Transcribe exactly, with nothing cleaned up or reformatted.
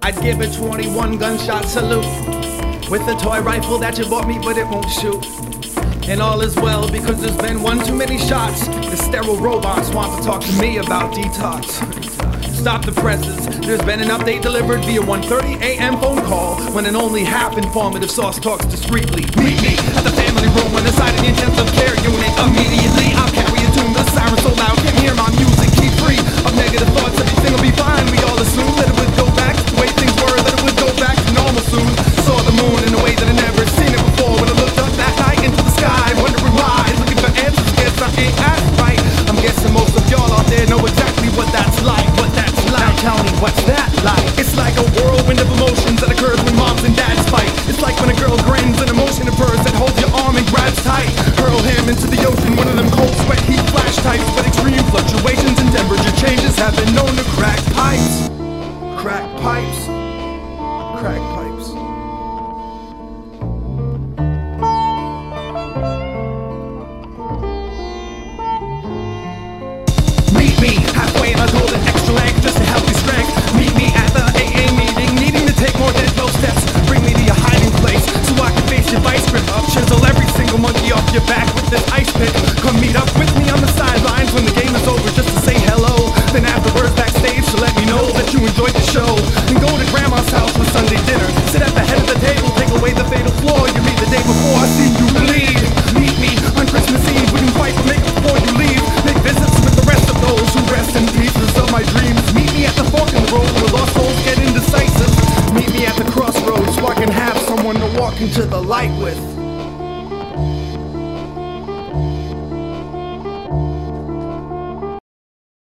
I'd give a twenty-one gunshot salute with the toy rifle that you bought me, but it won't shoot. And all is well because there's been one too many shots. The sterile robots want to talk to me about detox. Stop the presses, there's been an update delivered via one thirty a m phone call, when an only half informative source talks discreetly. Meet me at the family room when inside an intensive care unit. Immediately I'll carry you to the siren so loud can't hear my music. Keep free of negative thoughts, everything will be fine. We all assume that it would go back to the way things were, that it would go back to normal soon. Saw the moon in a way that I never seen it before, when I looked up that night into the sky, wondering why, looking for answers, guess I ain't asked right. I'm guessing most of y'all out there know exactly what that's like, what that's like. Now tell me, what's that like? It's like a whirlwind of emotions that occurs when moms and dads fight. It's like when a girl grins, an emotion of hers that holds your arm and grabs tight. Hurl him into the ocean, one of them cold sweat heat flash types. But extreme fluctuations in temperature changes have been known to crack pipes. Crack pipes. Crack pipes. Meet me halfway and I'll hold an extra leg just to help you strength. Meet me at the A A meeting, needing to take more than twelve steps. Bring me to your hiding place so I can face your vice grip up. Chisel every single monkey off your back with this ice pick. Come meet up with me on the sidelines when the game is over just to say hello. Then afterwards backstage to let me know that you enjoyed the show. And go to grandma's house for Sunday dinner. Sit at the head of the table, take away the fatal flaw you made the day before I see you bleed. Meet me on Christmas Eve, we can fight for make it before you leave. Make visits with the rest of those who rest in pieces of my dreams. Meet me at the fork in the road where lost souls get indecisive. Meet me at the crossroads so I can have someone to walk into the light with.